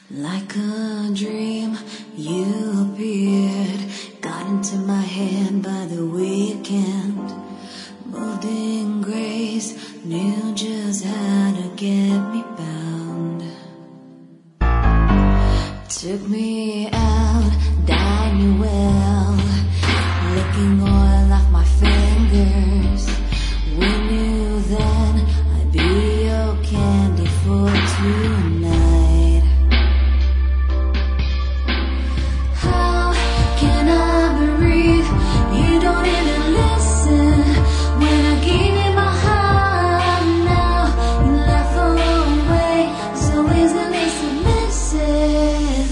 Like a dream, you appeared, got into my hand by the weekend. Moved in grace, knew just how to get me bound. Took me out, dyed me well, licking oil off my fingers. We knew then I'd be your candy for tonight. How can I breathe? You don't even listen. When I gave you my heart, now you left away, so easily submissive.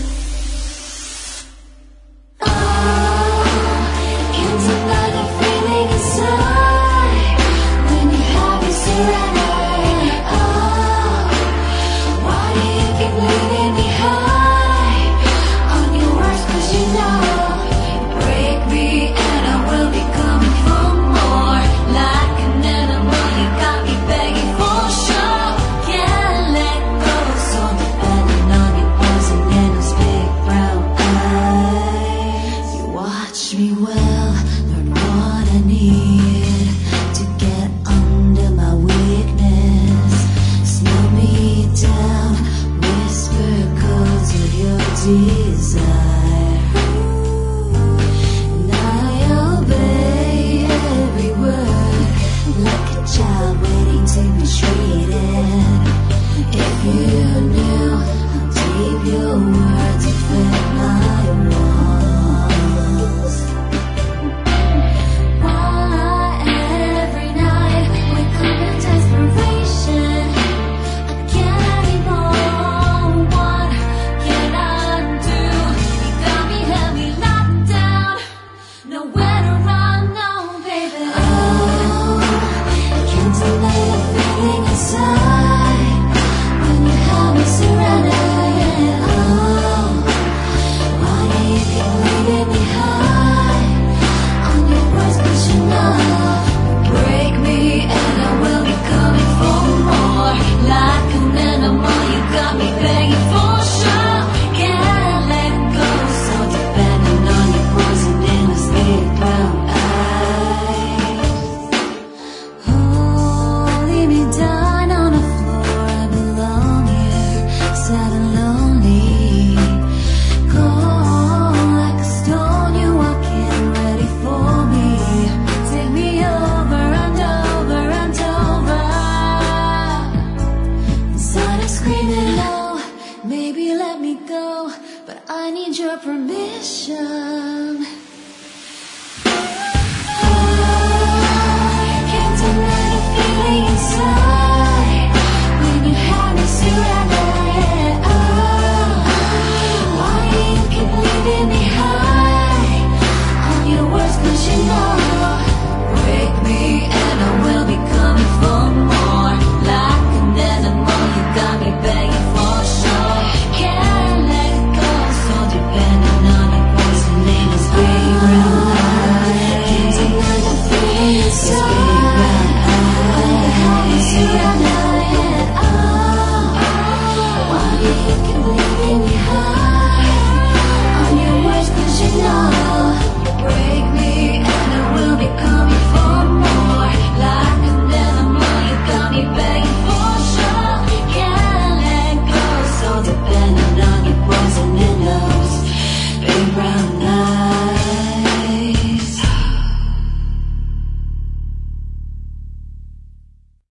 Oh, can't deny the feeling inside when you have me surrendered. Oh, why do you keep leaving me high on your words? 'Cause you know you break me and I will be coming for more. Like an animal, you got me begging for sure. Can't let go, so dependent on your poison in those big brown eyes. You watch me well, learn what I need to get under my weakness. Slow me down, whisper codes of your desire. And I obey every word, like a child waiting to be treated. If you knew how deep your words affect my walls. Why every night wake up in desperation? I can't anymore. What can I do? You got me heavy locked down, nowhere to run, no baby. Oh, can't deny the feeling inside when you have me surrendered. Oh, why do you keep leaving me high on your words? 'Cause you know you break me and I will be coming for more. Like an animal, you got me begging for sure. Can't let go, so dependent on your poison in those big brown eyes. Oh, leave me down on the floor, I belong here, sad and lonely. Cold like a stone, you walk in ready for me. Take me over and over and over. Inside I'm screaming, oh, maybe let me go, but I need your permission.